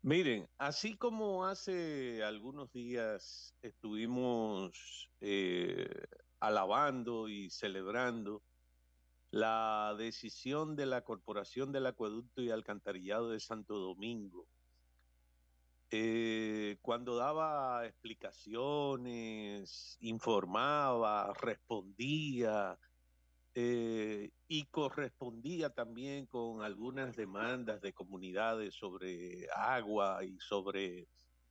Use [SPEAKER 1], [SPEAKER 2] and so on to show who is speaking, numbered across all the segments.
[SPEAKER 1] Miren, así como hace algunos días estuvimos alabando y celebrando la decisión de la Corporación del Acueducto y Alcantarillado de Santo Domingo, cuando daba explicaciones, informaba, respondía y correspondía también con algunas demandas de comunidades sobre agua y sobre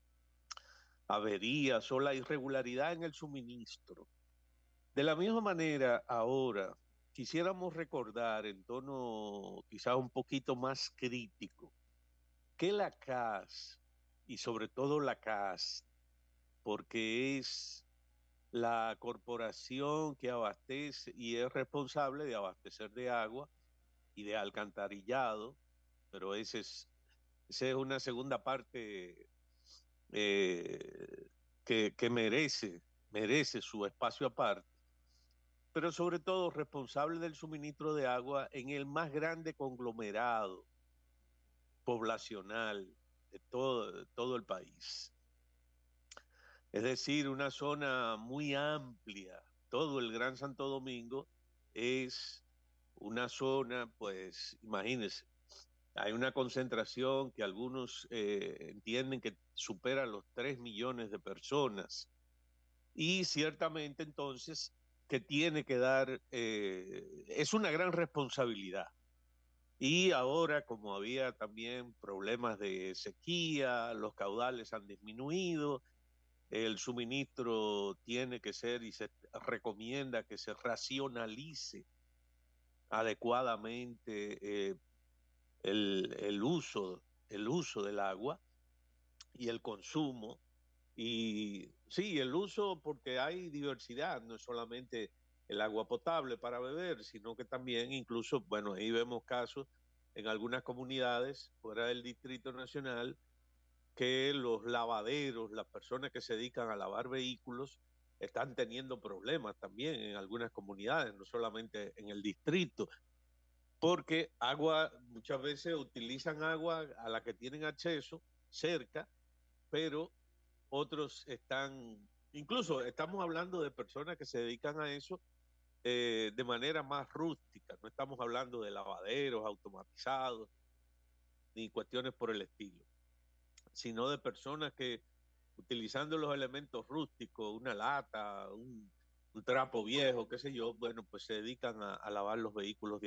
[SPEAKER 1] averías o la irregularidad en el suministro. De la misma manera, ahora quisiéramos recordar en tono quizás un poquito más crítico que la CAS y sobre todo la CAS, porque es la corporación que abastece y es responsable de abastecer de agua y de alcantarillado, pero esa es una segunda parte eh, que merece su espacio aparte, pero sobre todo responsable del suministro de agua en el más grande conglomerado poblacional de todo el país. Es decir, una zona muy amplia. Todo el Gran Santo Domingo es una zona, pues imagínense, hay una concentración que algunos entienden que supera los 3 millones de personas. Y ciertamente entonces que tiene que dar, es una gran responsabilidad. Y ahora, como había también problemas de sequía, los caudales han disminuido, el suministro tiene que ser y se recomienda que se racionalice adecuadamente el uso del agua y el consumo. Y sí, el uso porque hay diversidad, no es solamente el agua potable para beber, sino que también incluso, bueno, ahí vemos casos en algunas comunidades fuera del Distrito Nacional que los lavaderos, las personas que se dedican a lavar vehículos, están teniendo problemas también en algunas comunidades, no solamente en el distrito, porque agua, muchas veces utilizan agua a la que tienen acceso cerca, pero otros están, incluso estamos hablando de personas que se dedican a eso de manera más rústica, no estamos hablando de lavaderos automatizados ni cuestiones por el estilo, sino de personas que utilizando los elementos rústicos, una lata, un trapo viejo, qué sé yo, bueno, pues se dedican a lavar los vehículos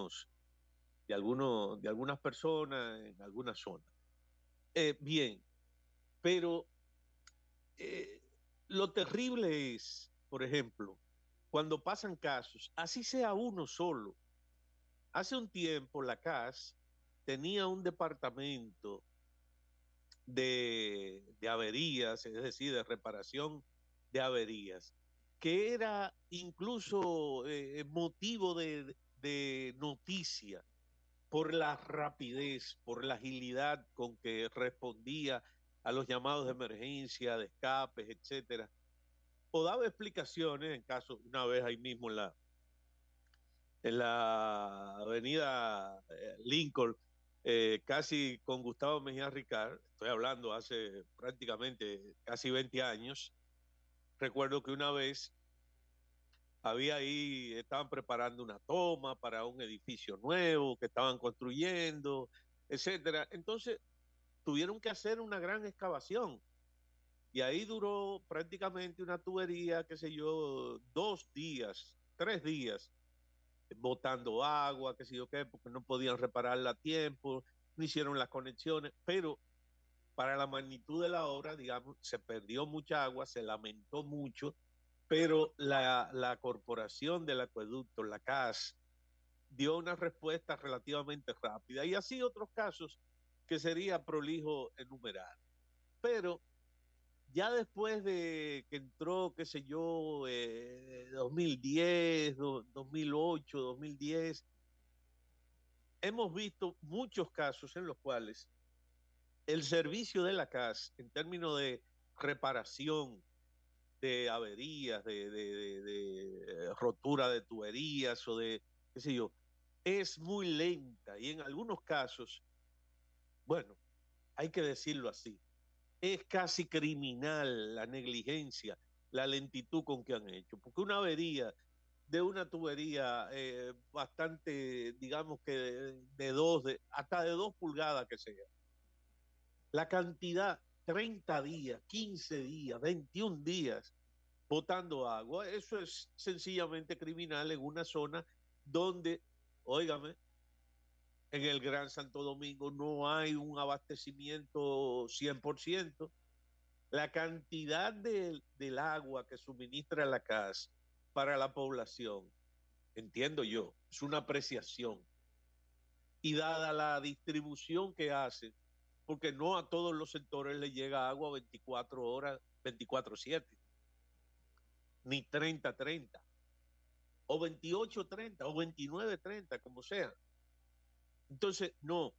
[SPEAKER 1] de algunas personas en algunas zonas. Bien, pero eh, lo terrible es, por ejemplo, cuando pasan casos, así sea uno solo. Hace un tiempo la CAS tenía un departamento de averías, es decir, de reparación de averías, que era incluso motivo de noticia por la rapidez, por la agilidad con que respondía a los llamados de emergencia, de escapes, etcétera, o daba explicaciones en caso, una vez ahí mismo en la avenida Lincoln, casi con Gustavo Mejía Ricard, estoy hablando hace prácticamente casi 20 años, recuerdo que una vez había ahí, estaban preparando una toma para un edificio nuevo que estaban construyendo, etcétera. Entonces tuvieron que hacer una gran excavación y ahí duró prácticamente una tubería, qué sé yo, 2 días, 3 días botando agua, qué sé yo qué, porque no podían repararla a tiempo, no hicieron las conexiones, pero para la magnitud de la obra, digamos, se perdió mucha agua, se lamentó mucho, pero la corporación del acueducto, la CAS, dio una respuesta relativamente rápida. Y así otros casos que sería prolijo enumerar. Pero ya después de que entró, qué sé yo, 2010, 2008, 2010, hemos visto muchos casos en los cuales el servicio de la CAS, en términos de reparación de averías, de rotura de tuberías o de, qué sé yo, es muy lenta y en algunos casos, bueno, hay que decirlo así. Es casi criminal la negligencia, la lentitud con que han hecho, porque una avería de una tubería bastante, digamos que hasta de 2 pulgadas que sea, la cantidad, 30 días, 15 días, 21 días botando agua, eso es sencillamente criminal en una zona donde, óigame, en el Gran Santo Domingo no hay un abastecimiento 100%. La cantidad del agua que suministra la CAS para la población, entiendo yo, es una apreciación. Y dada la distribución que hace, porque no a todos los sectores le llega agua 24 horas, 24/7, ni 30/30, o 28/30, o 29/30, como sea. Entonces, no,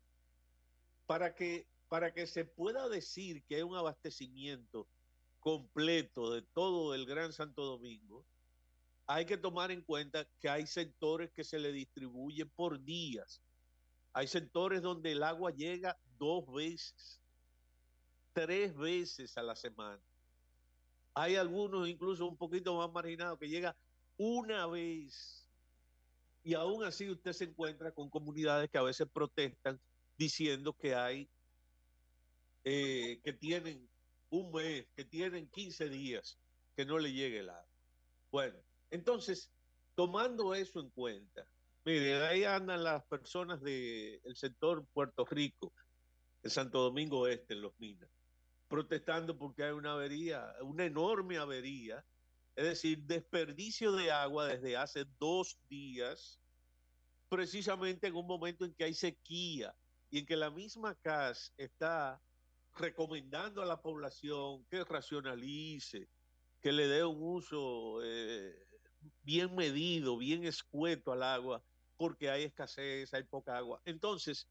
[SPEAKER 1] para que se pueda decir que hay un abastecimiento completo de todo el Gran Santo Domingo, hay que tomar en cuenta que hay sectores que se le distribuye por días. Hay sectores donde el agua llega 2 veces, 3 veces a la semana. Hay algunos incluso un poquito más marginados que llega una vez. Y aún así usted se encuentra con comunidades que a veces protestan diciendo que hay, que tienen un mes, que tienen 15 días que no le llegue el agua. Bueno, entonces, tomando eso en cuenta, mire, ahí andan las personas del sector Puerto Rico, el Santo Domingo Este, en Los Minas, protestando porque hay una avería, una enorme avería, es decir, desperdicio de agua desde hace 2 días, precisamente en un momento en que hay sequía y en que la misma CAS está recomendando a la población que racionalice, que le dé un uso bien medido, bien escueto al agua, porque hay escasez, hay poca agua. Entonces,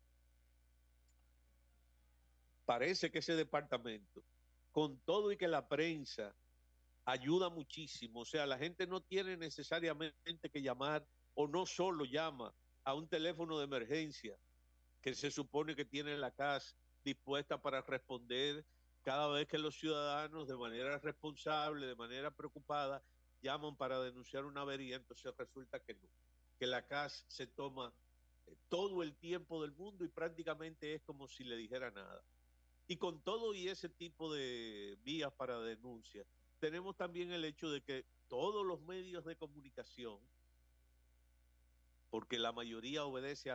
[SPEAKER 1] parece que ese departamento, con todo y que la prensa ayuda muchísimo, o sea, la gente no tiene necesariamente que llamar o no solo llama a un teléfono de emergencia que se supone que tiene la CAS dispuesta para responder cada vez que los ciudadanos de manera responsable, de manera preocupada, llaman para denunciar una avería, entonces resulta que no, que la CAS se toma todo el tiempo del mundo y prácticamente es como si le dijera nada. Y con todo y ese tipo de vías para denuncia, tenemos también el hecho de que todos los medios de comunicación, porque la mayoría obedece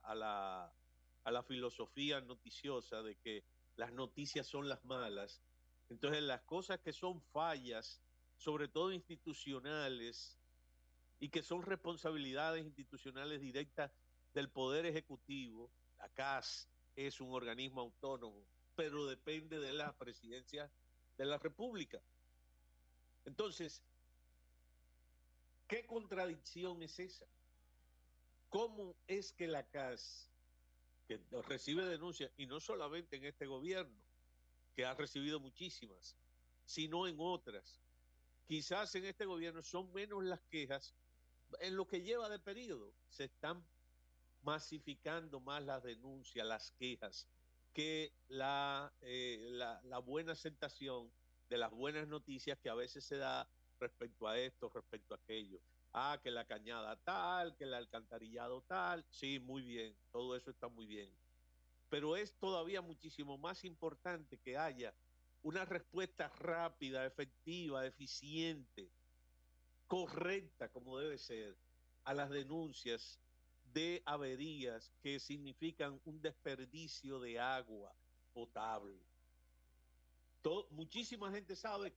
[SPEAKER 1] a la filosofía noticiosa de que las noticias son las malas. Entonces, las cosas que son fallas, sobre todo institucionales, y que son responsabilidades institucionales directas del Poder Ejecutivo, la CAS es un organismo autónomo, pero depende de la presidencia de la República. Entonces, ¿qué contradicción es esa? ¿Cómo es que la CAS, que recibe denuncias, y no solamente en este gobierno, que ha recibido muchísimas, sino en otras? Quizás en este gobierno son menos las quejas, en lo que lleva de periodo se están masificando más las denuncias, las quejas, que la buena aceptación de las buenas noticias que a veces se da respecto a esto, respecto a aquello. Ah, que la cañada tal, que el alcantarillado tal, sí, muy bien, todo eso está muy bien. Pero es todavía muchísimo más importante que haya una respuesta rápida, efectiva, eficiente, correcta, como debe ser, a las denuncias de averías que significan un desperdicio de agua potable. Muchísima gente sabe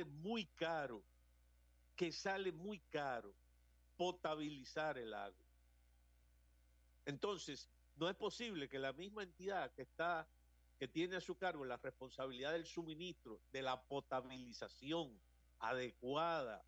[SPEAKER 1] que sale muy caro potabilizar el agua. Entonces, no es posible que la misma entidad que tiene a su cargo la responsabilidad del suministro, de la potabilización adecuada,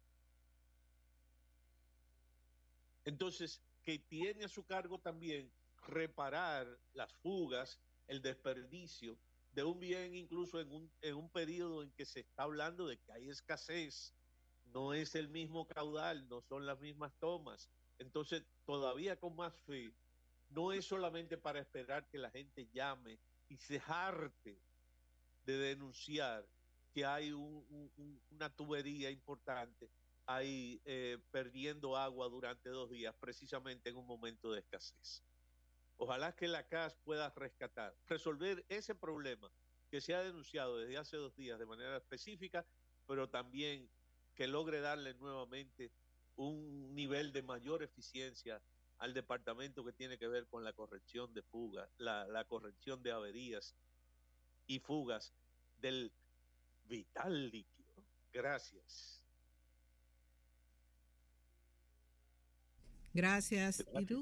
[SPEAKER 1] entonces, que tiene a su cargo también reparar las fugas, el desperdicio de un bien, incluso en un periodo en que se está hablando de que hay escasez, no es el mismo caudal, no son las mismas tomas. Entonces, todavía con más fe, no es solamente para esperar que la gente llame y se jarte de denunciar que hay una tubería importante ahí perdiendo agua durante 2 días, precisamente en un momento de escasez. Ojalá que la CAS pueda resolver ese problema que se ha denunciado desde hace 2 días de manera específica, pero también que logre darle nuevamente un nivel de mayor eficiencia al departamento que tiene que ver con la corrección de fugas, la corrección de averías y fugas del vital líquido. Gracias.
[SPEAKER 2] Gracias. ¿Y tú?